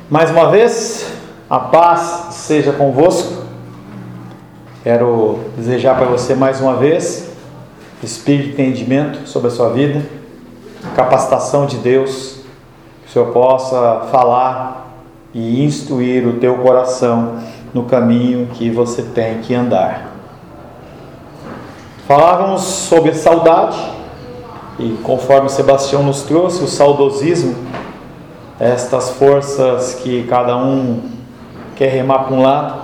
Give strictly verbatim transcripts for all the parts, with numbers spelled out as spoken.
Mais uma vez, a paz seja convosco. Quero desejar para você mais uma vez espírito de entendimento sobre a sua vida, capacitação de Deus, que o Senhor possa falar e instruir o teu coração no caminho que você tem que andar. Falávamos sobre saudade e, conforme Sebastião nos trouxe, o saudosismo, estas forças que cada um quer remar para um lado,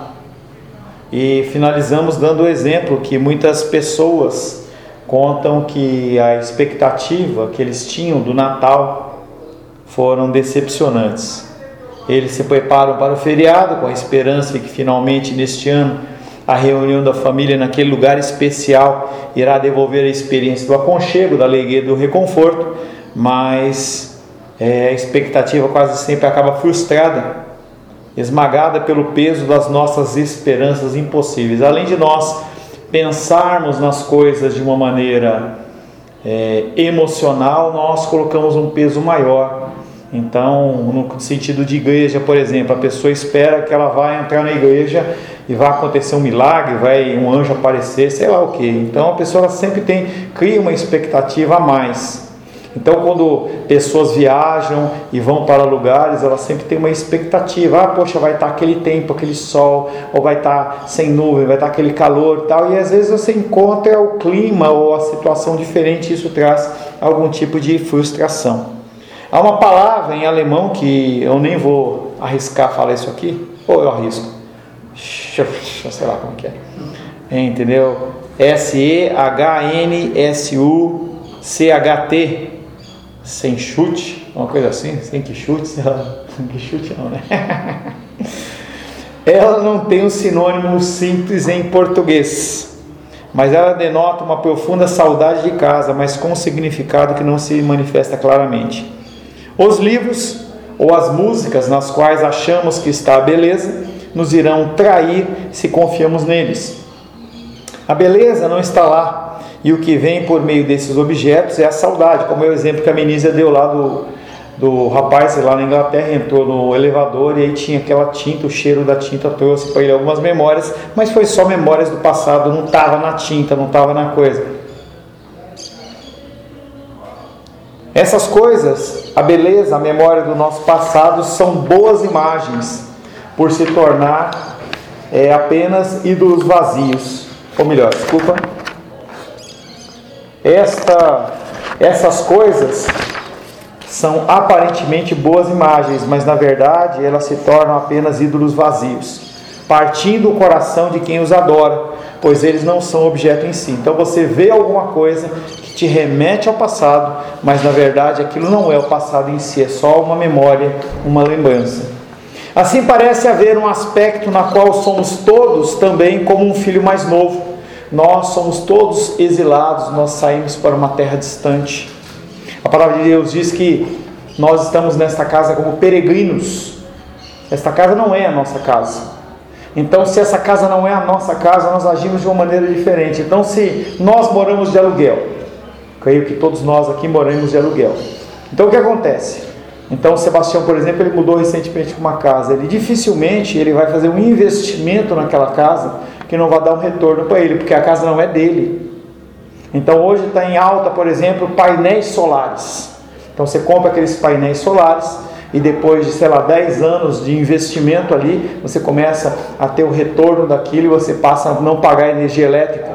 e finalizamos dando o exemplo que muitas pessoas contam que a expectativa que eles tinham do Natal foram decepcionantes. Eles se preparam para o feriado com a esperança de que finalmente neste ano a reunião da família naquele lugar especial irá devolver a experiência do aconchego, da alegria, do reconforto, mas É, a expectativa quase sempre acaba frustrada, esmagada pelo peso das nossas esperanças impossíveis. Além de nós pensarmos nas coisas de uma maneira é, emocional, nós colocamos um peso maior. Então, no sentido de igreja, por exemplo, a pessoa espera que ela vai entrar na igreja e vai acontecer um milagre, vai um anjo aparecer, sei lá o que. Então a pessoa ela sempre tem, cria uma expectativa a mais. Então, quando pessoas viajam e vão para lugares, elas sempre têm uma expectativa. Ah, poxa, vai estar aquele tempo, aquele sol, ou vai estar sem nuvem, vai estar aquele calor e tal. E às vezes você encontra o clima ou a situação diferente e isso traz algum tipo de frustração. Há uma palavra em alemão que eu nem vou arriscar falar isso aqui, ou eu arrisco. Sei lá como que é. Entendeu? S E H N S U C H T. Sem chute, uma coisa assim, sem que chute, que chute não, né? Ela não tem um sinônimo simples em português, mas ela denota uma profunda saudade de casa, mas com um significado que não se manifesta claramente. Os livros ou as músicas nas quais achamos que está a beleza, nos irão trair se confiamos neles. A beleza não está lá. E o que vem por meio desses objetos é a saudade, como é o exemplo que a Menízia deu lá do, do rapaz lá na Inglaterra, entrou no elevador e aí tinha aquela tinta, o cheiro da tinta trouxe para ele algumas memórias, mas foi só memórias do passado, não estava na tinta, não estava na coisa. Essas coisas, a beleza, a memória do nosso passado são boas imagens, por se tornar é, apenas ídolos vazios, ou melhor, desculpa, Esta, essas coisas são aparentemente boas imagens, mas na verdade elas se tornam apenas ídolos vazios, partindo o coração de quem os adora, pois eles não são objeto em si. Então você vê alguma coisa que te remete ao passado, mas na verdade aquilo não é o passado em si, é só uma memória, uma lembrança. Assim parece haver um aspecto na qual somos todos também como um filho mais novo. Nós somos todos exilados, nós saímos para uma terra distante. A palavra de Deus diz que nós estamos nesta casa como peregrinos. Esta casa não é a nossa casa. Então, se essa casa não é a nossa casa, nós agimos de uma maneira diferente. Então, se nós moramos de aluguel, creio que todos nós aqui moramos de aluguel. Então, o que acontece? Então, o Sebastião, por exemplo, ele mudou recentemente para uma casa. Ele dificilmente ele vai fazer um investimento naquela casa que não vai dar um retorno para ele, porque a casa não é dele. Então hoje está em alta, por exemplo, painéis solares. Então você compra aqueles painéis solares e depois de, sei lá, dez anos de investimento ali, você começa a ter o retorno daquilo e você passa a não pagar energia elétrica.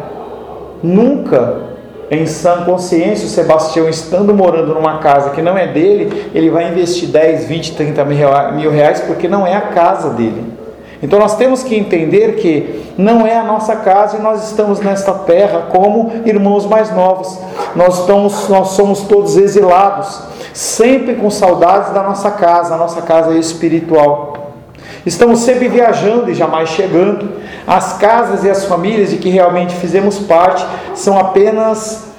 Nunca, em sã consciência, o Sebastião, estando morando numa casa que não é dele, ele vai investir dez, vinte, trinta mil reais porque não é a casa dele. Então nós temos que entender que não é a nossa casa e nós estamos nesta terra como irmãos mais novos. Nós, estamos, nós somos todos exilados, sempre com saudades da nossa casa, a nossa casa espiritual. Estamos sempre viajando e jamais chegando. As casas e as famílias de que realmente fizemos parte são apenas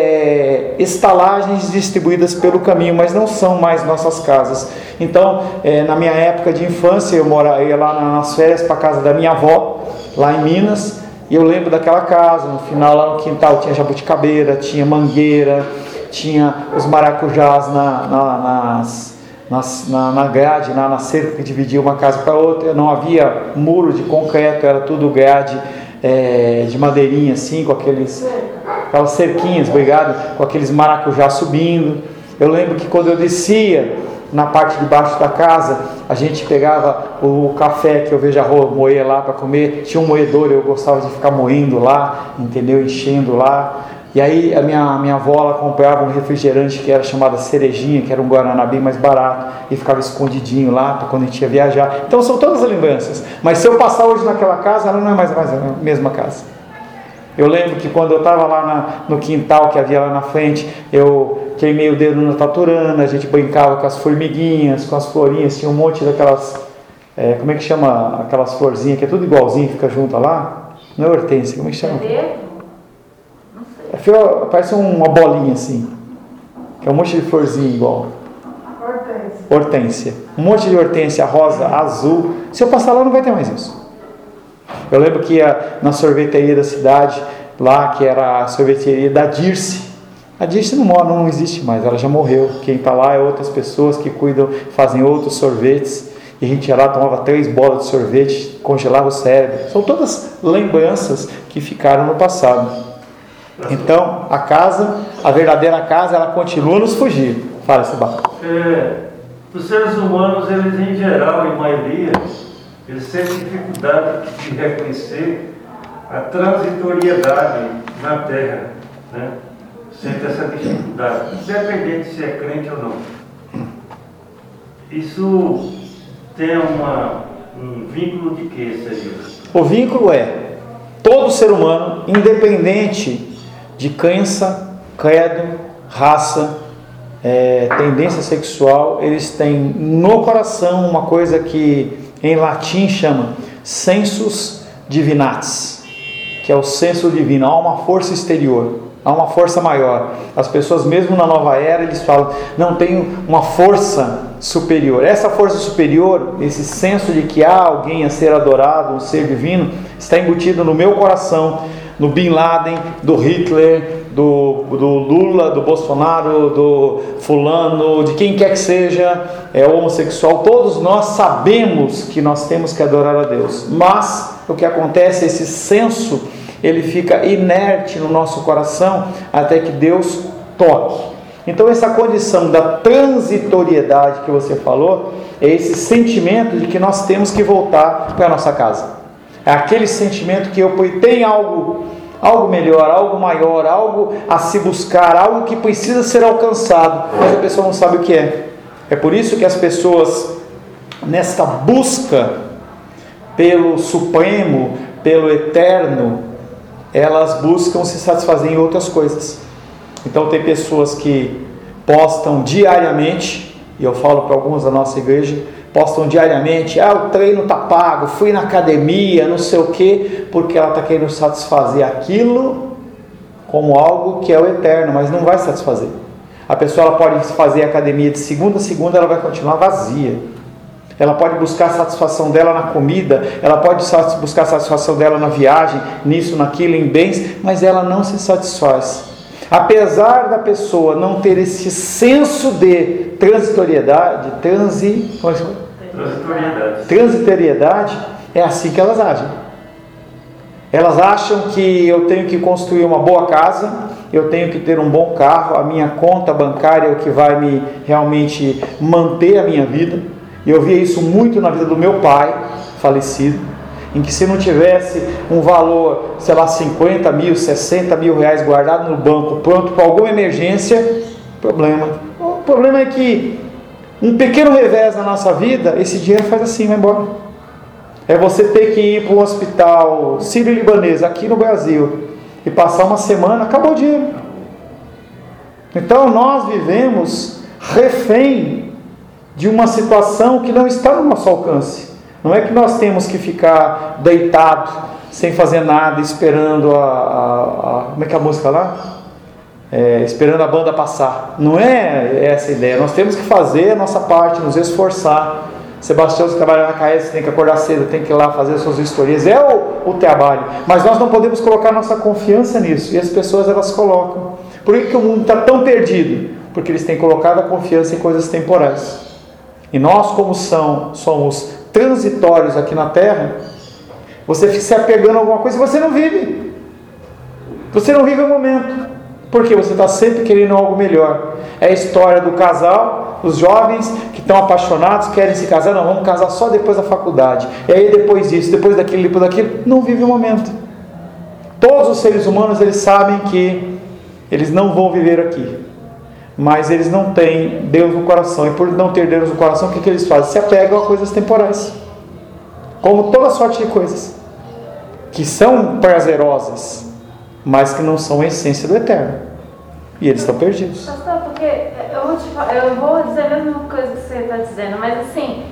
é, estalagens distribuídas pelo caminho, mas não são mais nossas casas. Então, é, na minha época de infância, eu morava, eu ia lá nas férias para a casa da minha avó, lá em Minas, e eu lembro daquela casa. No final, lá no quintal, tinha jabuticabeira, tinha mangueira, tinha os maracujás na, na, nas, na, na, na grade, na, na cerca que dividia uma casa para outra. Não havia muro de concreto, era tudo grade é, de madeirinha assim, com aqueles, aquelas cerquinhas, obrigado, com aqueles maracujá subindo. Eu lembro que quando eu descia na parte de baixo da casa, a gente pegava o café que eu vejo a rua moer lá para comer, tinha um moedor, eu gostava de ficar moendo lá, entendeu? Enchendo lá. E aí a minha, minha avó, ela comprava um refrigerante que era chamado Cerejinha, que era um Guaraná bem mais barato, e ficava escondidinho lá para quando a gente ia viajar. Então são todas as lembranças. Mas se eu passar hoje naquela casa, ela não é mais, mais a mesma casa. Eu lembro que quando eu estava lá na, no quintal que havia lá na frente, eu queimei o dedo na taturana, a gente brincava com as formiguinhas, com as florinhas, tinha um monte daquelas, é, como é que chama aquelas florzinhas que é tudo igualzinho, fica junto lá? Não é hortência, como é que chama? Não sei. É, parece uma bolinha assim, que é um monte de florzinha igual. Hortência. Hortência. Um monte de hortência rosa, azul. Se eu passar lá não vai ter mais isso. Eu lembro que ia na sorveteria da cidade, lá que era a sorveteria da Dirce. A Dirce não mora, não existe mais, ela já morreu. Quem está lá é outras pessoas que cuidam, fazem outros sorvetes. E a gente ia lá, tomava três bolas de sorvete, congelava o cérebro. São todas lembranças que ficaram no passado. Então, a casa, a verdadeira casa, ela continua nos fugir. Fala, Sebastião. É, os seres humanos, eles em geral, em maioria, eles sentem dificuldade de reconhecer a transitoriedade na Terra, né? Sente essa dificuldade, independente se é crente ou não. Isso tem uma, um vínculo de quê, seria? O vínculo é todo ser humano, independente de crença, credo, raça, é, tendência sexual, eles têm no coração uma coisa que em latim chama sensus divinatis, que é o senso divino. Há uma força exterior, há uma força maior. As pessoas mesmo na nova era, eles falam, não, tem uma força superior. Essa força superior, esse senso de que há alguém a ser adorado, um ser divino, está embutido no meu coração, no Bin Laden, do Hitler, do, do Lula, do Bolsonaro, do fulano, de quem quer que seja, é homossexual. Todos nós sabemos que nós temos que adorar a Deus, mas o que acontece, esse senso, ele fica inerte no nosso coração até que Deus toque. Então essa condição da transitoriedade que você falou, é esse sentimento de que nós temos que voltar para a nossa casa. É aquele sentimento que eu tem algo, algo melhor, algo maior, algo a se buscar, algo que precisa ser alcançado, mas a pessoa não sabe o que é. É por isso que as pessoas, nesta busca pelo Supremo, pelo Eterno, elas buscam se satisfazer em outras coisas. Então tem pessoas que postam diariamente, e eu falo para alguns da nossa igreja, postam diariamente, ah, o treino está pago, fui na academia, não sei o quê, porque ela está querendo satisfazer aquilo como algo que é o eterno, mas não vai satisfazer. A pessoa ela pode fazer academia de segunda a segunda, ela vai continuar vazia. Ela pode buscar a satisfação dela na comida, ela pode buscar a satisfação dela na viagem, nisso, naquilo, em bens, mas ela não se satisfaz. Apesar da pessoa não ter esse senso de transitoriedade, transi, como é que chama? transitoriedade. transitoriedade, é assim que elas agem. Elas acham que eu tenho que construir uma boa casa, eu tenho que ter um bom carro, a minha conta bancária é o que vai me realmente manter a minha vida. E eu via isso muito na vida do meu pai, falecido, em que se não tivesse um valor, sei lá, cinquenta mil, sessenta mil reais guardado no banco, pronto para alguma emergência, problema. O problema é que um pequeno revés na nossa vida, esse dinheiro faz assim, vai embora. É você ter que ir para um hospital sírio-libanês aqui no Brasil e passar uma semana, acabou o dinheiro. Então nós vivemos refém de uma situação que não está no nosso alcance. Não é que nós temos que ficar deitado, sem fazer nada, esperando a... a, a como é que é a música lá? É, esperando a banda passar. Não é essa a ideia. Nós temos que fazer a nossa parte, nos esforçar. Sebastião, você trabalha na C A E S, você tem que acordar cedo, tem que ir lá fazer as suas vistorias. É o, o trabalho. Mas nós não podemos colocar nossa confiança nisso. E as pessoas, elas colocam. Por que, que o mundo está tão perdido? Porque eles têm colocado a confiança em coisas temporais. e nós como são, somos transitórios aqui na Terra, você fica se apegando a alguma coisa e você não vive. Você não vive o momento. Porque você está sempre querendo algo melhor. É a história do casal, os jovens que estão apaixonados, querem se casar, não, vamos casar só depois da faculdade. E aí depois disso, depois daquilo, depois daquilo, não vive o momento. Todos os seres humanos, eles sabem que eles não vão viver aqui. Mas eles não têm Deus no coração. E por não ter Deus no coração, o que, que eles fazem? Se apegam a coisas temporais. Como toda sorte de coisas. Que são prazerosas, mas que não são a essência do eterno. E eles estão perdidos. Pastor, porque eu vou, te, eu vou dizer a mesma coisa que você está dizendo, mas assim,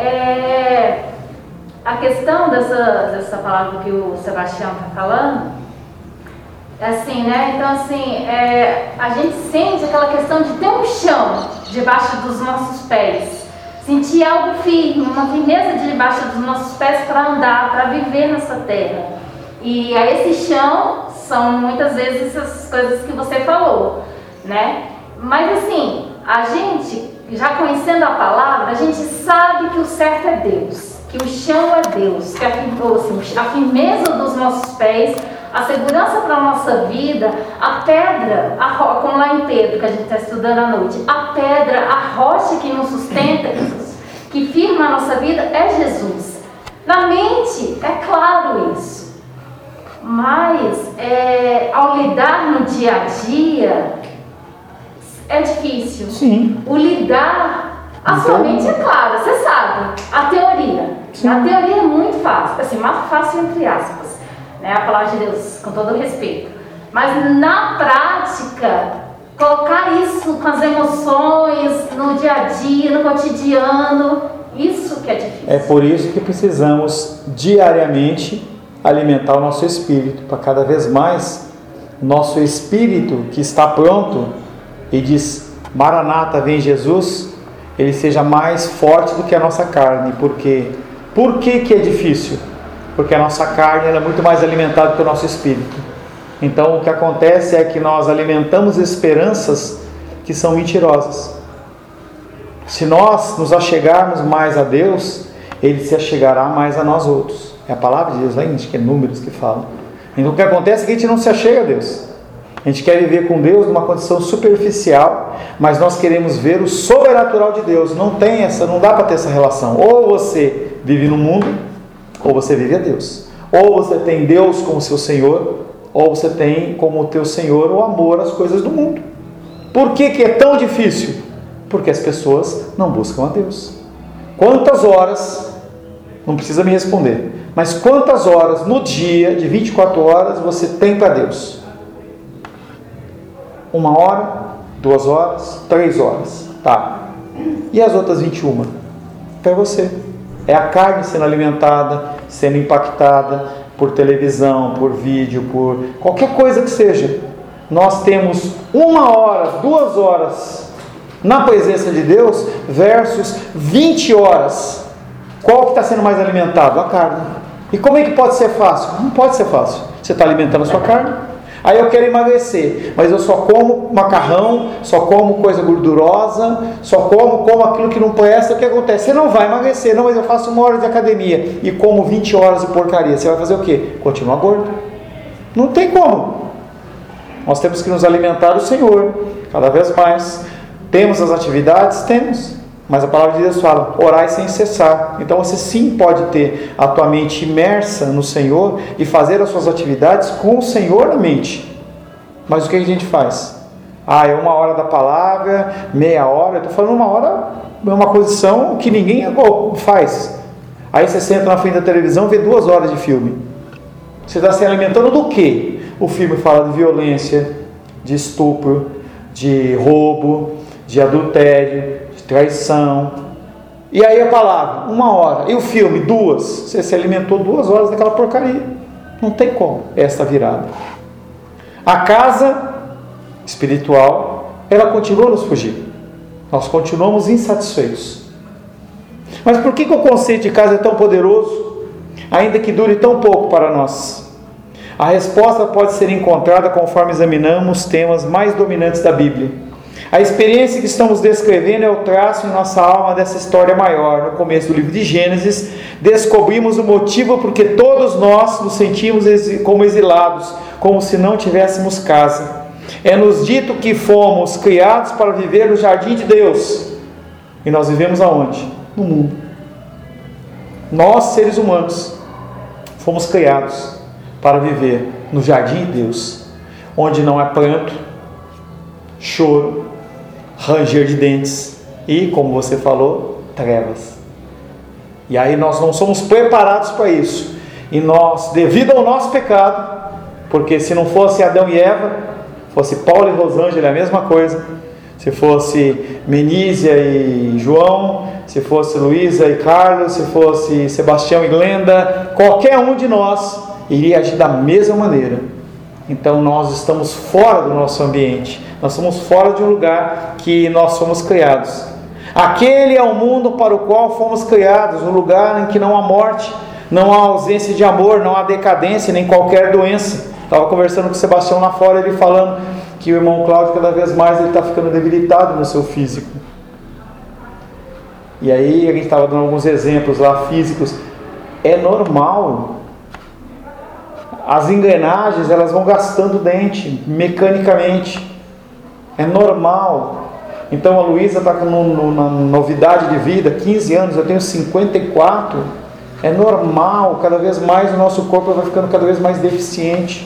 é, a questão dessa, dessa palavra que o Sebastião está falando, assim, né? Então, assim, é, a gente sente aquela questão de ter um chão debaixo dos nossos pés. Sentir algo firme, uma firmeza debaixo dos nossos pés para andar, para viver nessa terra. E a esse chão são muitas vezes essas coisas que você falou, né? Mas assim, a gente, já conhecendo a palavra, a gente sabe que o certo é Deus, que o chão é Deus, que a, assim, a firmeza dos nossos pés, a segurança para a nossa vida, a pedra, a ro- como lá em Pedro, que a gente está estudando à noite, a pedra, a rocha que nos sustenta, que firma a nossa vida, é Jesus. Na mente, é claro isso. Mas, é, ao lidar no dia a dia, é difícil. Sim. O lidar, a Então, sua mente é clara, você sabe. A teoria. Sim. A teoria é muito fácil, assim, mais fácil entre aspas, né? A palavra de Deus, com todo o respeito. Mas na prática, colocar isso com as emoções, no dia a dia, no cotidiano, isso que é difícil. É por isso que precisamos diariamente alimentar o nosso espírito, para cada vez mais nosso espírito que está pronto e diz Maranata, vem Jesus, ele seja mais forte do que a nossa carne. Por quê? Por que que é difícil? Porque a nossa carne ela é muito mais alimentada que o nosso espírito. Então o que acontece é que nós alimentamos esperanças que são mentirosas. Se nós nos achegarmos mais a Deus, ele se achegará mais a nós outros. É a palavra de Deus, lá, acho que é Números que fala. Então o que acontece é que a gente não se achega a Deus. A gente quer viver com Deus numa condição superficial, mas nós queremos ver o sobrenatural de Deus. Não tem essa, não dá para ter essa relação. Ou você vive no mundo, ou você vive a Deus. Ou você tem Deus como seu Senhor, ou você tem como teu Senhor o amor às coisas do mundo. Por que que é tão difícil? Porque as pessoas não buscam a Deus. Quantas horas, não precisa me responder, mas quantas horas no dia de vinte e quatro horas você tem para Deus? Uma hora, duas horas, três horas, tá. E as outras vinte e uma? Para você. É a carne sendo alimentada, sendo impactada por televisão, por vídeo, por qualquer coisa que seja. Nós temos uma hora, duas horas na presença de Deus versus vinte horas. Qual que está sendo mais alimentado? A carne. E como é que pode ser fácil? Não pode ser fácil. Você está alimentando a sua carne. Aí eu quero emagrecer, mas eu só como macarrão, só como coisa gordurosa, só como, como aquilo que não presta. O que acontece? Você não vai emagrecer. Não, mas eu faço uma hora de academia e como vinte horas de porcaria. Você vai fazer o quê? Continua gordo. Não tem como. Nós temos que nos alimentar do Senhor, cada vez mais. Temos as atividades? Temos. Mas a palavra de Deus fala, orai sem cessar. Então você sim pode ter a tua mente imersa no Senhor e fazer as suas atividades com o Senhor na mente. Mas o que a gente faz? Ah, é uma hora da palavra, meia hora. Eu estou falando uma hora, é uma posição que ninguém faz. Aí você senta na frente da televisão e vê duas horas de filme. Você está se alimentando do quê? O filme fala de violência, de estupro, de roubo, de adultério, de traição. E aí a palavra, uma hora. E o filme, duas. Você se alimentou duas horas daquela porcaria. Não tem como essa virada. A casa espiritual, ela continua a nos fugir. Nós continuamos insatisfeitos. Mas por que que o conceito de casa é tão poderoso, ainda que dure tão pouco para nós? A resposta pode ser encontrada conforme examinamos os temas mais dominantes da Bíblia. A experiência que estamos descrevendo é o traço em nossa alma dessa história maior. No começo do livro de Gênesis, descobrimos o motivo porque todos nós nos sentimos como exilados, como se não tivéssemos casa. É-nos dito que fomos criados para viver no jardim de Deus. E nós vivemos aonde? No mundo. Nós, seres humanos, fomos criados para viver no jardim de Deus, onde não há pranto, choro, ranger de dentes e, como você falou, trevas. E aí nós não somos preparados para isso. E nós, devido ao nosso pecado, porque se não fosse Adão e Eva, fosse Paulo e Rosângela, é a mesma coisa. Se fosse Menísia e João, se fosse Luísa e Carlos, se fosse Sebastião e Glenda, qualquer um de nós iria agir da mesma maneira. Então nós estamos fora do nosso ambiente, nós somos fora de um lugar que nós fomos criados. Aquele é o mundo para o qual fomos criados, um lugar em que não há morte, não há ausência de amor, não há decadência, nem qualquer doença. Estava conversando com o Sebastião lá fora, ele falando que o irmão Cláudio cada vez mais ele está ficando debilitado no seu físico. E aí a gente estava dando alguns exemplos lá físicos. É normal. As engrenagens elas vão gastando dente mecanicamente. É normal. Então a Luísa está com uma novidade de vida, quinze anos, eu tenho cinquenta e quatro. É normal, cada vez mais o nosso corpo vai ficando cada vez mais deficiente.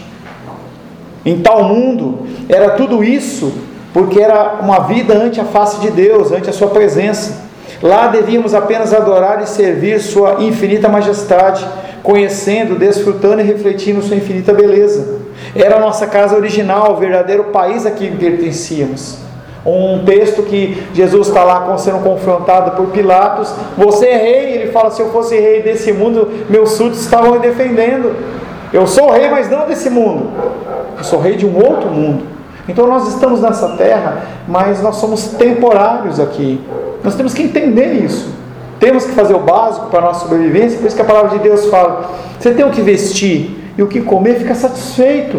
Em tal mundo, era tudo isso, porque era uma vida ante a face de Deus, ante a sua presença. Lá devíamos apenas adorar e servir sua infinita majestade, conhecendo, desfrutando e refletindo sua infinita beleza. Era a nossa casa original, o verdadeiro país a que pertencíamos. Um texto que Jesus está lá sendo confrontado por Pilatos. Você é rei? Ele fala, se eu fosse rei desse mundo, meus súditos estavam me defendendo. Eu sou rei, mas não desse mundo. Eu sou rei de um outro mundo. Então nós estamos nessa terra, mas nós somos temporários aqui. Nós temos que entender isso. Temos que fazer o básico para a nossa sobrevivência. Por isso que a palavra de Deus fala, você tem o que vestir e o que comer, fica satisfeito.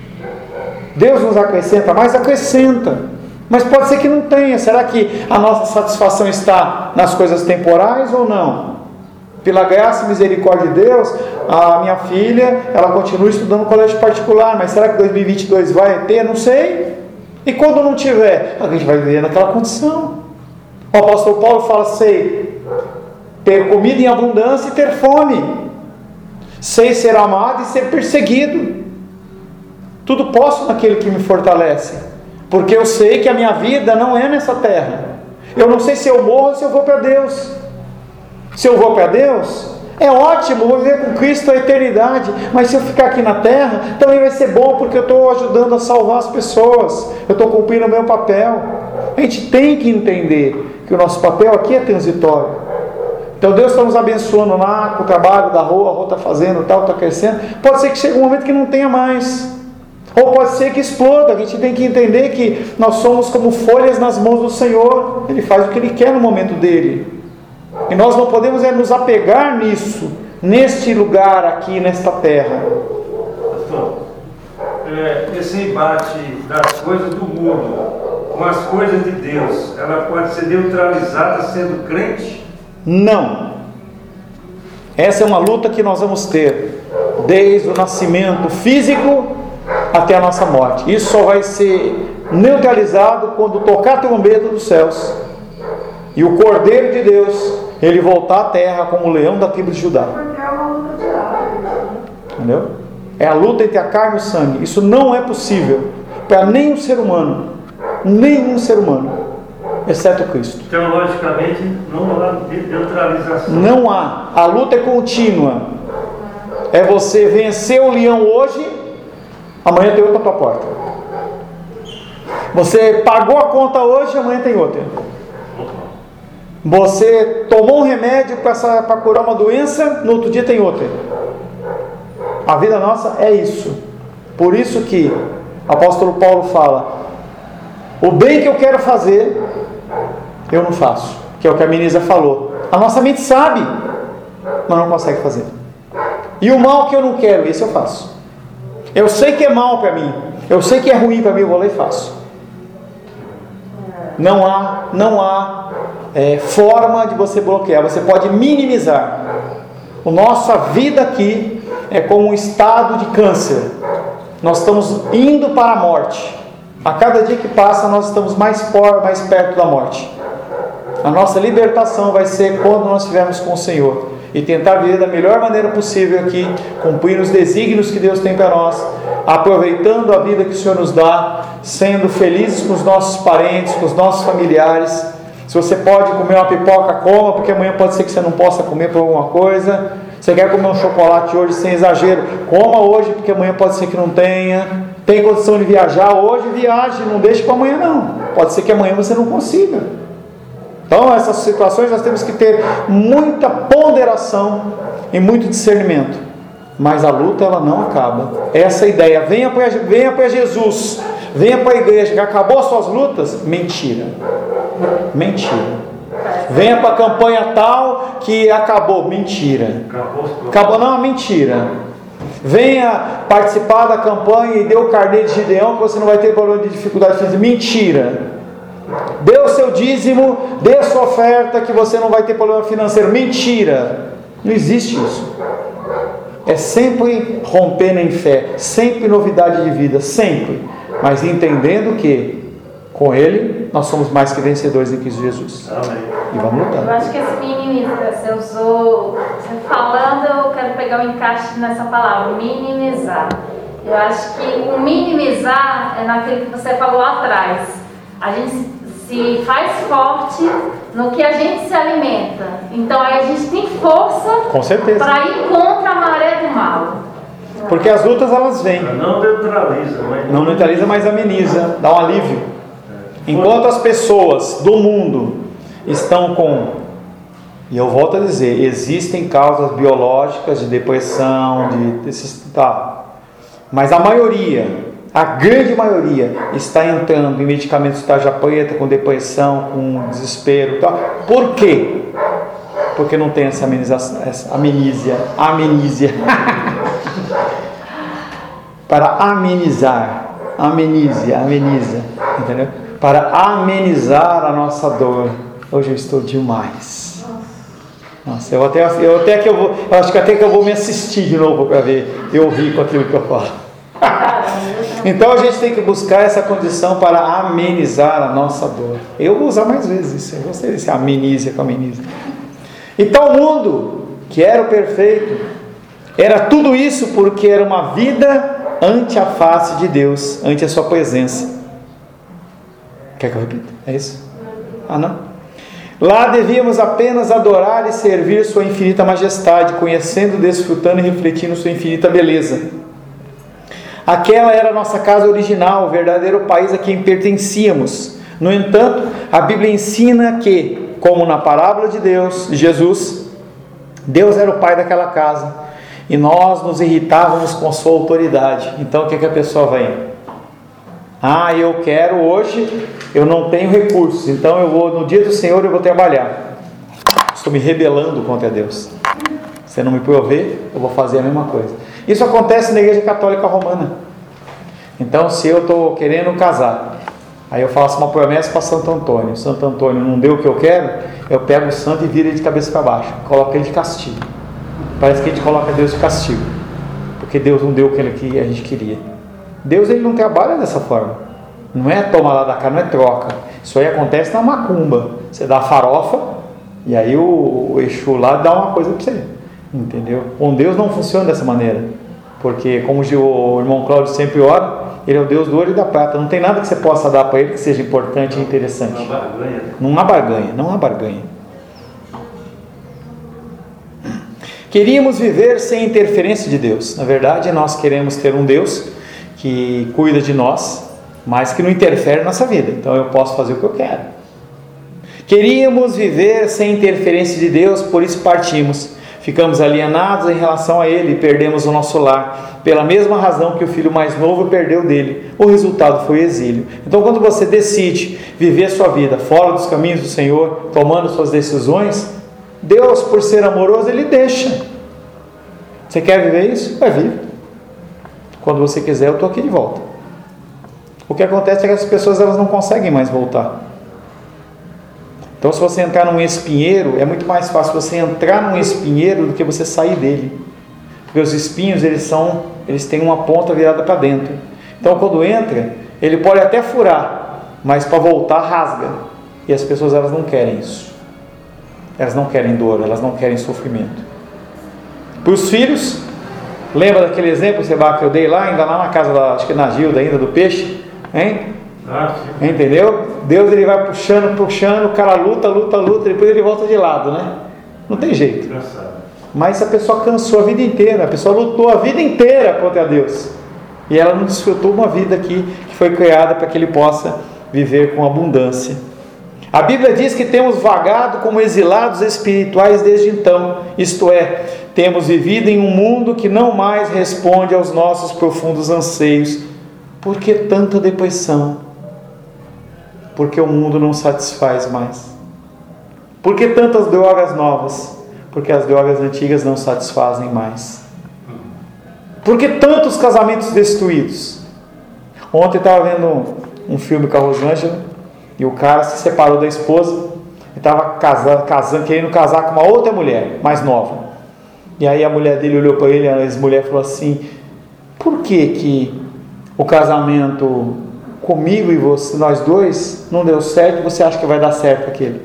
Deus nos acrescenta, mas acrescenta. Mas pode ser que não tenha. Será que a nossa satisfação está nas coisas temporais ou não? Pela graça e misericórdia de Deus, a minha filha, ela continua estudando no colégio particular, mas será que dois mil e vinte e dois vai ter? Não sei. E quando não tiver, a gente vai viver naquela condição. O apóstolo Paulo fala, sei ter comida em abundância e ter fome, sei ser amado e ser perseguido. Tudo posso naquele que me fortalece, porque eu sei que a minha vida não é nessa terra. Eu não sei se eu morro ou se eu vou para Deus. Se eu vou para Deus, é ótimo, vou viver com Cristo a eternidade. Mas se eu ficar aqui na terra, também vai ser bom, porque eu estou ajudando a salvar as pessoas, eu estou cumprindo o meu papel. A gente tem que entender que o nosso papel aqui é transitório. Então Deus está nos abençoando lá com o trabalho da rua, a rua está fazendo tal, está crescendo. Pode ser que chegue um momento que não tenha mais, ou pode ser que exploda. A gente tem que entender que nós somos como folhas nas mãos do Senhor. Ele faz o que Ele quer no momento dele. E nós não podemos é nos apegar nisso, neste lugar aqui, nesta terra. Pastor, é, esse embate das coisas do mundo com as coisas de Deus, ela pode ser neutralizada sendo crente? Não. Essa é uma luta que nós vamos ter desde o nascimento físico até a nossa morte. Isso só vai ser neutralizado quando tocar a trombeta dos céus e o Cordeiro de Deus, ele voltar à terra como o leão da tribo de Judá. Entendeu? É a luta entre a carne e o sangue. Isso não é possível para nenhum ser humano. Nenhum ser humano, exceto Cristo. Teologicamente, não há neutralização. Não há. A luta é contínua. É você vencer o leão hoje, amanhã tem outra à tua porta. Você pagou a conta hoje, amanhã tem outra. Você tomou um remédio para curar uma doença, no outro dia tem outra. A vida nossa é isso. Por isso que o apóstolo Paulo fala, o bem que eu quero fazer, eu não faço. Que é o que a Menisa falou. A nossa mente sabe, mas não consegue fazer. E o mal que eu não quero, esse eu faço. Eu sei que é mal para mim, eu sei que é ruim para mim, eu vou lá e faço. Não há, não há é, forma de você bloquear. Você pode minimizar. A nossa vida aqui é como um estado de câncer. Nós estamos indo para a morte. A cada dia que passa, nós estamos mais, por, mais perto da morte. A nossa libertação vai ser quando nós estivermos com o Senhor. E tentar viver da melhor maneira possível aqui, cumprir os desígnios que Deus tem para nós, aproveitando a vida que o Senhor nos dá, sendo felizes com os nossos parentes, com os nossos familiares. Se você pode comer uma pipoca, coma, porque amanhã pode ser que você não possa comer por alguma coisa. Você quer comer um chocolate hoje, sem exagero, coma hoje, porque amanhã pode ser que não tenha. Tem condição de viajar hoje, viaje, não deixe para amanhã não. Pode ser que amanhã você não consiga. Então essas situações nós temos que ter muita ponderação e muito discernimento. Mas a luta ela não acaba. Essa é a ideia. Venha para, venha para Jesus, venha para a igreja, que acabou as suas lutas. Mentira. Mentira. Venha para a campanha tal que acabou. Mentira. Acabou não, mentira. Venha participar da campanha e dê o carnê de Gideão que você não vai ter problema de dificuldade física. Mentira. Dê o seu dízimo, dê a sua oferta que você não vai ter problema financeiro. Mentira. Não existe isso. É sempre rompendo em fé, sempre novidade de vida, sempre. Mas entendendo que com Ele nós somos mais que vencedores em Cristo Jesus. Amém. E vamos lutar. Eu acho que esse minimizar, você usou, você falando, eu quero pegar o encaixe nessa palavra, minimizar. Eu acho que o minimizar é naquilo que você falou lá atrás. A gente se faz forte no que a gente se alimenta. Então aí a gente tem força para ir contra a maré do mal. Porque as lutas elas vêm. Não neutraliza, mas não neutraliza, mas ameniza, dá um alívio. Enquanto as pessoas do mundo estão com, e eu volto a dizer, existem causas biológicas de depressão, de esses, tá, mas a maioria, a grande maioria está entrando em medicamentos tarja preta, com depressão, com desespero, tá? Por quê? Porque não tem essa amenização, essa amenísia, amenísia. Para amenizar, amenísia, ameniza, entendeu? Para amenizar a nossa dor. Hoje eu estou demais. Nossa, eu até, eu até que eu vou, eu acho que até que eu vou me assistir de novo para ver eu rir com aquilo que eu falo. Então a gente tem que buscar essa condição para amenizar a nossa dor. Eu vou usar mais vezes isso. Eu gostei desse amenísia com ameniza. Então o mundo, que era o perfeito, era tudo isso porque era uma vida ante a face de Deus, ante a sua presença. Quer que eu repita? É isso? Ah, não? Lá devíamos apenas adorar e servir sua infinita majestade, conhecendo, desfrutando e refletindo sua infinita beleza. Aquela era a nossa casa original, o verdadeiro país a quem pertencíamos. No entanto, a Bíblia ensina que, como na parábola de Deus, Jesus, Deus era o pai daquela casa e nós nos irritávamos com sua autoridade. Então o que, que a pessoa vai? Ah, eu quero hoje, eu não tenho recursos, então eu vou, no dia do Senhor eu vou trabalhar. Estou me rebelando contra Deus. Você não me prover, eu vou fazer a mesma coisa. Isso acontece na Igreja Católica Romana. Então, se eu estou querendo casar, aí eu faço uma promessa para Santo Antônio. Santo Antônio não deu o que eu quero, eu pego o santo e viro ele de cabeça para baixo. Coloco ele de castigo. Parece que a gente coloca Deus de castigo, porque Deus não deu o que a gente queria. Deus ele não trabalha dessa forma. Não é toma lá da cá, não é troca. Isso aí acontece na macumba. Você dá a farofa e aí o, o Exu lá dá uma coisa para você. Entendeu? Com Deus não funciona dessa maneira. Porque como o irmão Cláudio sempre ora, ele é o Deus do ouro e da prata. Não tem nada que você possa dar para ele que seja importante e interessante. Não há barganha. Não há barganha, não há barganha. Queríamos viver sem interferência de Deus. Na verdade, nós queremos ter um Deus que cuida de nós, mas que não interfere na nossa vida. Então eu posso fazer o que eu quero. Queríamos viver sem interferência de Deus, por isso partimos. Ficamos alienados em relação a Ele e perdemos o nosso lar, pela mesma razão que o filho mais novo perdeu dele. O resultado foi exílio. Então quando você decide viver a sua vida fora dos caminhos do Senhor, tomando suas decisões, Deus, por ser amoroso, Ele deixa. Você quer viver isso? Vai vir. Quando você quiser, eu estou aqui de volta. O que acontece é que as pessoas elas não conseguem mais voltar. Então, se você entrar num espinheiro, é muito mais fácil você entrar num espinheiro do que você sair dele. Porque os espinhos, eles são, eles têm uma ponta virada para dentro. Então, quando entra, ele pode até furar, mas para voltar rasga. E as pessoas, elas não querem isso. Elas não querem dor, elas não querem sofrimento. Para os filhos, lembra daquele exemplo, Seba, que eu dei lá, ainda lá na casa da, acho que na Gilda ainda, do peixe, hein? Ah, sim. Entendeu? Deus, ele vai puxando, puxando, o cara luta, luta, luta, depois ele volta de lado, né? Não tem jeito. Engraçado. Mas a pessoa cansou a vida inteira, a pessoa lutou a vida inteira contra Deus. E ela não desfrutou uma vida aqui que foi criada para que ele possa viver com abundância. A Bíblia diz que temos vagado como exilados espirituais desde então, isto é, temos vivido em um mundo que não mais responde aos nossos profundos anseios. Por que tanta depressão? Porque o mundo não satisfaz mais. Por que tantas drogas novas? Porque as drogas antigas não satisfazem mais. Por que tantos casamentos destruídos? Ontem eu estava vendo um, um filme com a Rosângela e o cara se separou da esposa e estava casando, casando, querendo casar com uma outra mulher, mais nova. E aí a mulher dele olhou para ele, a ex-mulher falou assim: por que que o casamento comigo e você, nós dois, não deu certo e você acha que vai dar certo aquele?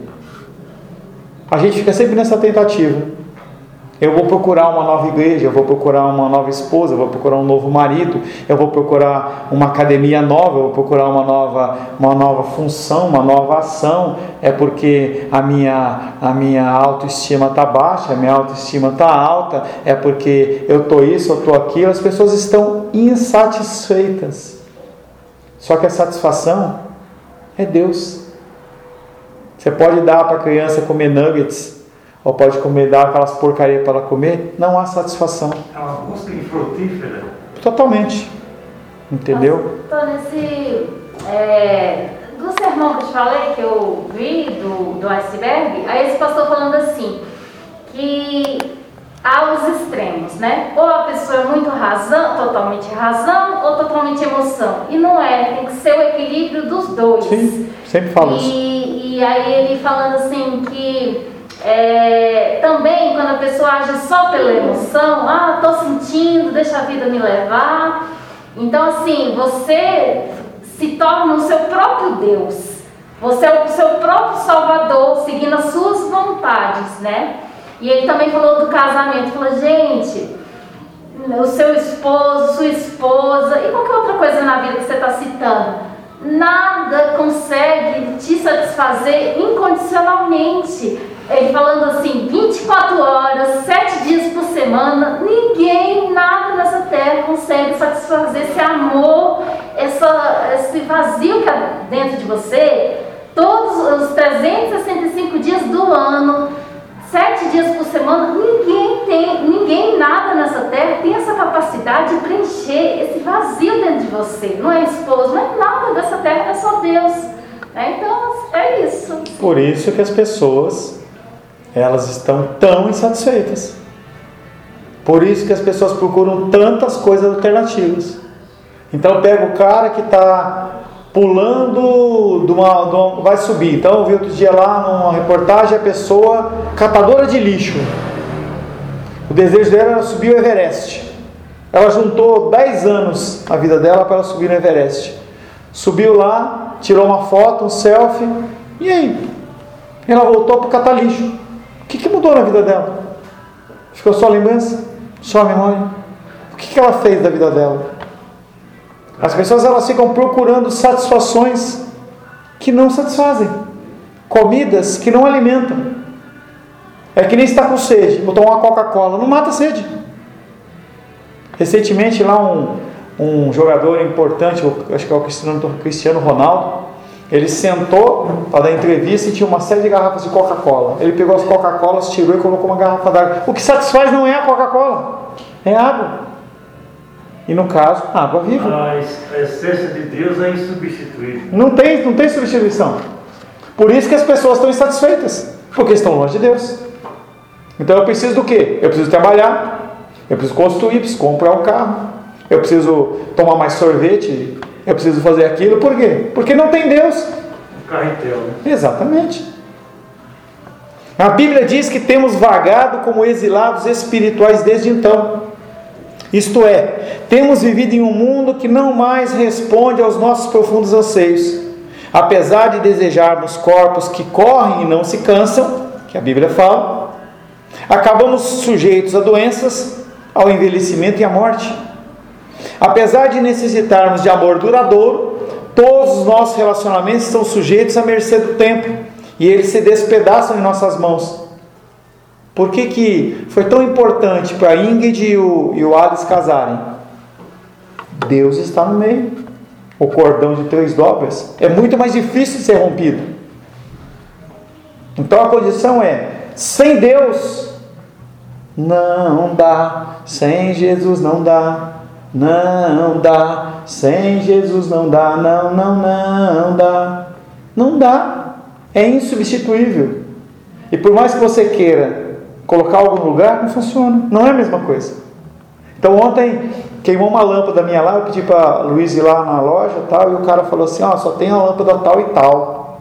A gente fica sempre nessa tentativa. Eu vou procurar uma nova igreja, eu vou procurar uma nova esposa, eu vou procurar um novo marido, eu vou procurar uma academia nova, eu vou procurar uma nova, uma nova função, uma nova ação. É porque a minha, a minha autoestima está baixa, a minha autoestima está alta, é porque eu estou isso, eu estou aquilo. As pessoas estão insatisfeitas. Só que a satisfação é Deus. Você pode dar para a criança comer nuggets, ou pode comer, dar aquelas porcarias para ela comer, não há satisfação. É uma busca infrutífera. Totalmente. Entendeu? Estou nesse... É, do sermão que eu te falei, que eu vi, do, do iceberg, aí esse pastor falando assim, que há os extremos, né? Ou a pessoa é muito razão, totalmente razão, ou totalmente emoção. E não é, tem que ser o equilíbrio dos dois. Sim, sempre falo isso. E, e aí ele falando assim que... É, também quando a pessoa age só pela emoção, ah, tô sentindo, deixa a vida me levar. Então assim, você se torna o seu próprio Deus. Você é o seu próprio Salvador, seguindo as suas vontades, né? E ele também falou do casamento, falou, gente, o seu esposo, sua esposa e qualquer outra coisa na vida que você está citando, nada consegue te satisfazer incondicionalmente. Ele falando assim, vinte e quatro horas, sete dias por semana, ninguém, nada nessa terra consegue satisfazer esse amor, essa, esse vazio que há dentro de você, todos os trezentos e sessenta e cinco dias do ano, sete dias por semana, ninguém tem, ninguém, nada nessa terra tem essa capacidade de preencher esse vazio dentro de você. Não é esposo, não é nada dessa terra, é só Deus. É, então, é isso. Por isso que as pessoas... elas estão tão insatisfeitas. Por isso que as pessoas procuram tantas coisas alternativas. Então pega o cara que está pulando de uma, de uma, vai subir. Então eu vi outro dia lá numa reportagem a pessoa catadora de lixo. O desejo dela era subir o Everest. Ela juntou dez anos a vida dela para ela subir no Everest. Subiu lá, tirou uma foto, um selfie. E aí? Ela voltou para catar lixo. O que, que mudou na vida dela? Ficou só a lembrança? Só a memória? O que, que ela fez da vida dela? As pessoas elas ficam procurando satisfações que não satisfazem. Comidas que não alimentam. É que nem estar com sede. Vou tomar uma Coca-Cola. Não mata a sede. Recentemente lá um, um jogador importante, acho que é o Cristiano, Cristiano Ronaldo, ele sentou para dar entrevista e tinha uma série de garrafas de Coca-Cola. Ele pegou as Coca-Colas, tirou e colocou uma garrafa d'água. O que satisfaz não é a Coca-Cola, é água. E no caso, água viva. A essência de Deus é insubstituível. Não tem, não tem substituição. Por isso que as pessoas estão insatisfeitas, porque estão longe de Deus. Então eu preciso do quê? Eu preciso trabalhar, eu preciso construir, preciso comprar um carro, eu preciso tomar mais sorvete, eu preciso fazer aquilo. Por quê? Porque não tem Deus. Carretel, né? Exatamente. A Bíblia diz que temos vagado como exilados espirituais desde então. Isto é, temos vivido em um mundo que não mais responde aos nossos profundos anseios. Apesar de desejarmos corpos que correm e não se cansam, que a Bíblia fala, acabamos sujeitos a doenças, ao envelhecimento e à morte. Apesar de necessitarmos de amor duradouro, todos os nossos relacionamentos estão sujeitos à mercê do tempo, e eles se despedaçam em nossas mãos. Por que que foi tão importante para a Ingrid e o, e o Alice casarem? Deus está no meio. O cordão de três dobras é muito mais difícil de ser rompido. Então a condição é: sem Deus não dá, sem Jesus não dá, não dá, sem Jesus não dá, não, não, não dá, não dá, é insubstituível. E por mais que você queira colocar algo no lugar, não funciona, não é a mesma coisa. Então ontem queimou uma lâmpada minha lá, eu pedi para Luiz ir lá na loja tal, e o cara falou assim: ó, oh, só tem a lâmpada tal e tal.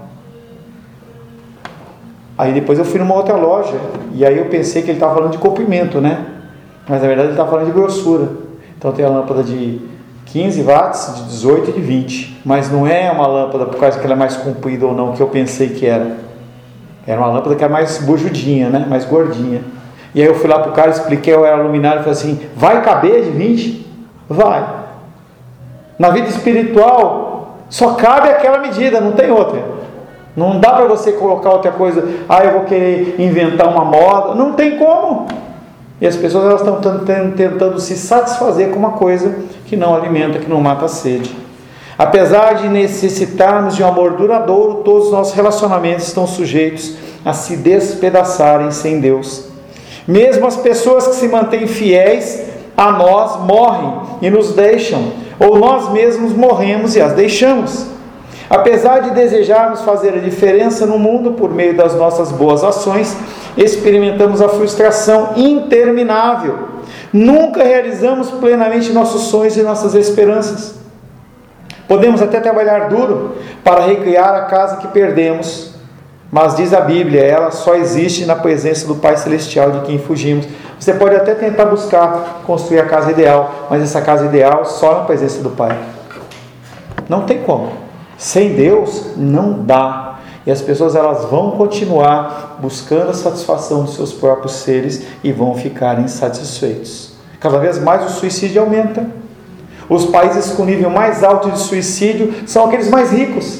Aí depois eu fui numa outra loja, e aí eu pensei que ele estava falando de comprimento, né? Mas na verdade ele estava falando de grossura. Então tem a lâmpada de quinze watts, de dezoito e de vinte. Mas não é uma lâmpada por causa que ela é mais comprida ou não, que eu pensei que era. Era uma lâmpada que é mais bujudinha, né? Mais gordinha. E aí eu fui lá pro cara, expliquei, eu era luminário, e falei assim: vai caber de vinte? Vai. Na vida espiritual só cabe aquela medida, não tem outra. Não dá para você colocar outra coisa. Ah, eu vou querer inventar uma moda. Não tem como. E as pessoas elas estão tentando se satisfazer com uma coisa que não alimenta, que não mata a sede. Apesar de necessitarmos de um amor duradouro, todos os nossos relacionamentos estão sujeitos a se despedaçarem sem Deus. Mesmo as pessoas que se mantêm fiéis a nós morrem e nos deixam, ou nós mesmos morremos e as deixamos. Apesar de desejarmos fazer a diferença no mundo por meio das nossas boas ações, experimentamos a frustração interminável. Nunca realizamos plenamente nossos sonhos e nossas esperanças. Podemos até trabalhar duro para recriar a casa que perdemos, mas diz a Bíblia, ela só existe na presença do Pai Celestial de quem fugimos. Você pode até tentar buscar construir a casa ideal, mas essa casa ideal só na presença do Pai. Não tem como. Sem Deus não dá. E as pessoas elas vão continuar buscando a satisfação dos seus próprios seres e vão ficar insatisfeitos. Cada vez mais o suicídio aumenta. Os países com nível mais alto de suicídio são aqueles mais ricos.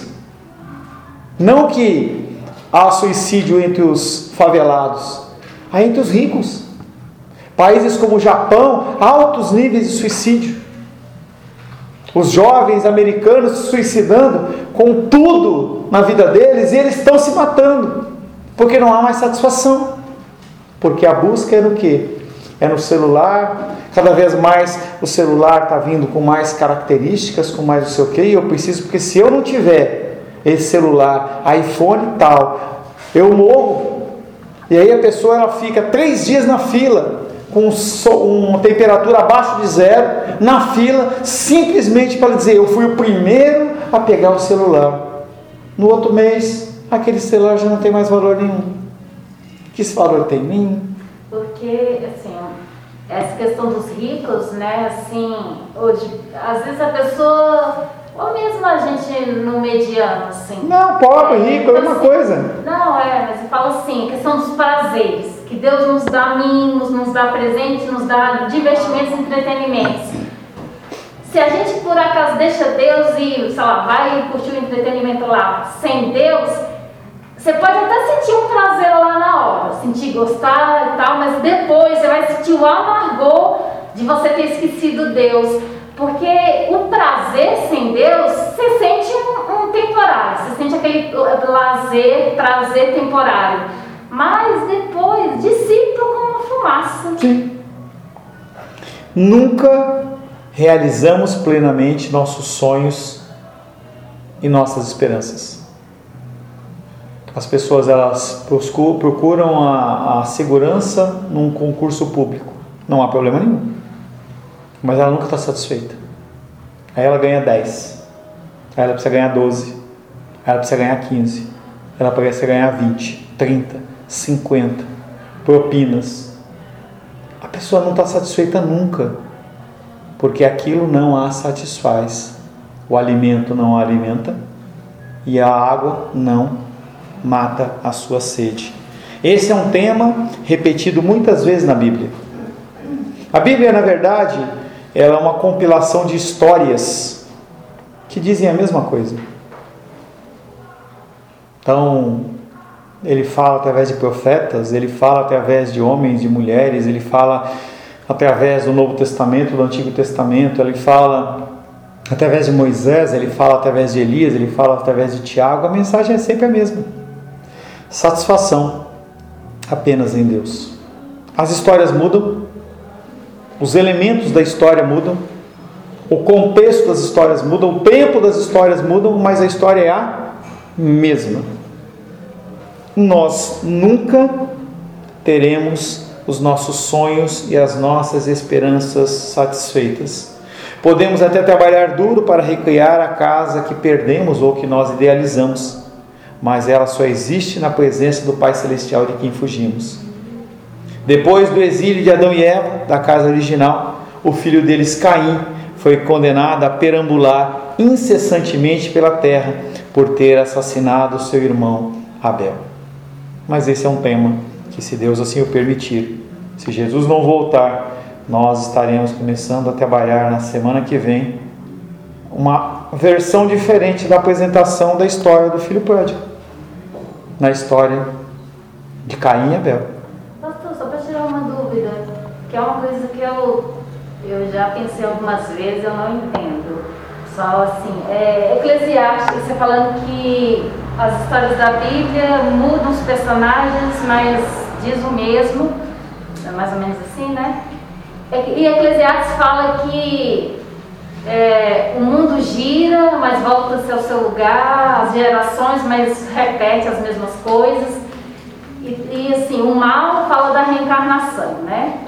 Não que há suicídio entre os favelados, há entre os ricos. Países como o Japão, altos níveis de suicídio. Os jovens americanos se suicidando com tudo na vida deles e eles estão se matando, porque não há mais satisfação. Porque a busca é no quê? É no celular. Cada vez mais o celular está vindo com mais características, com mais não sei o quê, e eu preciso, porque se eu não tiver esse celular, iPhone e tal, eu morro. E aí a pessoa ela fica três dias na fila, com uma temperatura abaixo de zero, na fila, simplesmente para dizer: eu fui o primeiro a pegar o celular. No outro mês, aquele celular já não tem mais valor nenhum. Que esse valor tem? Nenhum. Porque, assim, essa questão dos ricos, né, assim, hoje, às vezes a pessoa, ou mesmo a gente no mediano, assim. Não, pobre, rico, é a mesma assim, coisa. Não, é, mas eu falo assim, questão dos prazeres, que Deus nos dá mimos, nos dá presentes, nos dá divertimentos e entretenimentos. Se a gente por acaso deixa Deus e, sei lá, vai curtir o entretenimento lá sem Deus, você pode até sentir um prazer lá na hora, sentir gostar e tal, mas depois você vai sentir o amargor de você ter esquecido Deus. Porque o prazer sem Deus, você sente um, um temporário, você sente aquele lazer, prazer temporário. Mas depois dissipa como uma fumaça. Sim. Nunca realizamos plenamente nossos sonhos e nossas esperanças. As pessoas elas procuram a, a segurança num concurso público. Não há problema nenhum. Mas ela nunca está satisfeita. Aí ela ganha dez. Aí ela precisa ganhar doze. Aí ela precisa ganhar quinze. Ela precisa ganhar vinte, trinta. cinquenta, propinas. A pessoa não está satisfeita nunca, porque aquilo não a satisfaz. O alimento não a alimenta e a água não mata a sua sede. Esse é um tema repetido muitas vezes na Bíblia. A Bíblia, na verdade, ela é uma compilação de histórias que dizem a mesma coisa. Então, ele fala através de profetas, ele fala através de homens e mulheres, ele fala através do Novo Testamento, do Antigo Testamento, ele fala através de Moisés, ele fala através de Elias, ele fala através de Tiago. A mensagem é sempre a mesma: satisfação apenas em Deus. As histórias mudam, os elementos da história mudam, o contexto das histórias mudam, o tempo das histórias mudam, mas a história é a mesma. Nós nunca teremos os nossos sonhos e as nossas esperanças satisfeitas. Podemos até trabalhar duro para recriar a casa que perdemos ou que nós idealizamos, mas ela só existe na presença do Pai Celestial de quem fugimos. Depois do exílio de Adão e Eva, da casa original, o filho deles, Caim, foi condenado a perambular incessantemente pela terra por ter assassinado seu irmão Abel. Mas esse é um tema que, se Deus assim o permitir, se Jesus não voltar, nós estaremos começando a trabalhar na semana que vem uma versão diferente da apresentação da história do filho pródigo, na história de Caim e Abel. Pastor, só para tirar uma dúvida, que é uma coisa que eu, eu já pensei algumas vezes, eu não entendo. Só assim, é, Eclesiastes, você falando que as histórias da Bíblia mudam os personagens, mas diz o mesmo, é mais ou menos assim, né? E Eclesiastes fala que é, o mundo gira, mas volta-se ao seu lugar, as gerações, mas repete as mesmas coisas. E, e assim, o mal fala da reencarnação, né?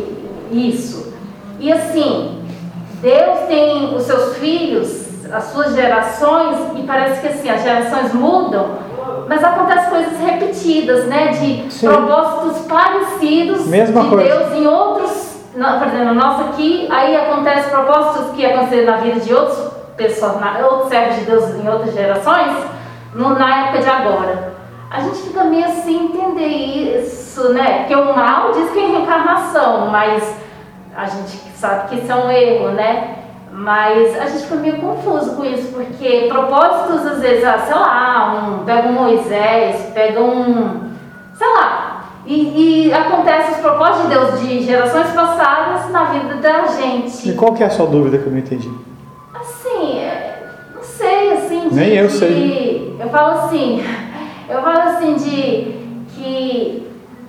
Isso. E assim, Deus tem os seus filhos, as suas gerações, e parece que assim, as gerações mudam, mas acontecem coisas repetidas, né? De Sim. propósitos parecidos Mesma de coisa. Deus em outros, por exemplo, no nosso aqui, aí acontecem propósitos que aconteceram na vida de outros pessoas, outros servos de Deus em outras gerações, no, na época de agora. A gente fica meio assim entender isso, né? Porque o mal diz que é reencarnação, mas a gente sabe que isso é um erro, né? Mas a gente fica meio confuso com isso, porque propósitos, às vezes, ah, sei lá, um, pega um Moisés, pega um, sei lá, e, e acontece os propósitos de Deus de gerações passadas na vida da gente. E qual que é a sua dúvida que eu não entendi? Assim, não sei, assim, de, Nem eu de, sei. Eu falo assim, eu falo assim de que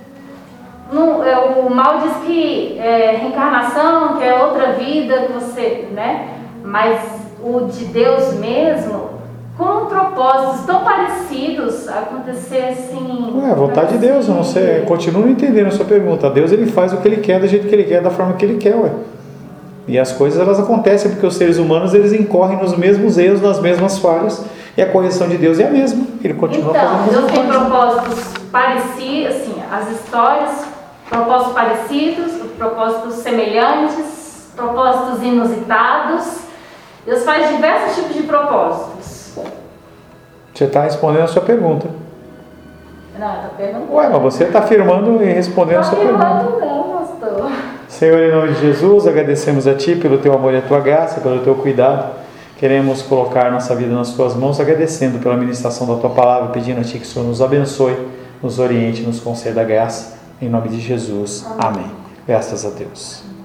no, é, o mal diz que é reencarnação, que é outra vida que você, né? Mas o de Deus mesmo, com propósitos tão parecidos, acontecer assim. Ué, a vontade de Deus, eu não sei. Eu continuo não entendendo a sua pergunta. Deus, ele faz o que ele quer, do jeito que ele quer, da forma que ele quer, ué. E as coisas, elas acontecem porque os seres humanos, eles incorrem nos mesmos erros, nas mesmas falhas, e a correção de Deus é a mesma. Ele continua então, fazendo Deus tem coisa. propósitos parecidos, assim, as histórias, propósitos parecidos, propósitos semelhantes, propósitos inusitados. Deus faz diversos tipos de propósitos. Você está respondendo a sua pergunta. Não, eu estou perguntando. Ué, mas você está afirmando e respondendo a sua pergunta. Não, não, pastor. Senhor, em nome de Jesus, agradecemos a Ti pelo Teu amor e a Tua graça, pelo Teu cuidado. Queremos colocar nossa vida nas Tuas mãos, agradecendo pela ministração da Tua palavra, pedindo a Ti que o Senhor nos abençoe, nos oriente, nos conceda a graça. Em nome de Jesus. Amém. Amém. Graças a Deus.